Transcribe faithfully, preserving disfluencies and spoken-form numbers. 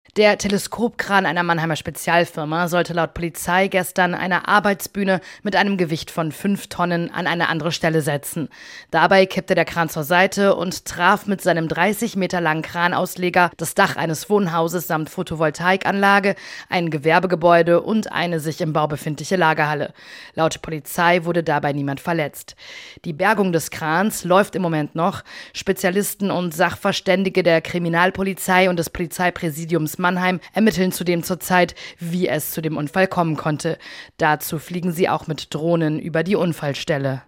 Der Teleskopkran einer Mannheimer Spezialfirma sollte laut Polizei gestern eine Arbeitsbühne mit einem Gewicht von fünf Tonnen an eine andere Stelle setzen. Dabei kippte der Kran zur Seite und traf mit seinem dreißig Meter langen Kranausleger das Dach eines Wohnhauses samt Photovoltaikanlage, ein Gewerbegebäude und eine sich im Bau befindliche Lagerhalle. Laut Polizei wurde dabei niemand verletzt. Die Bergung des Krans läuft im Moment noch. Spezialisten und Sachverständige der Kriminalpolizei und des Polizeipräsidiums Mannheim ermitteln zudem zurzeit, wie es zu dem Unfall kommen konnte. Dazu fliegen sie auch mit Drohnen über die Unfallstelle.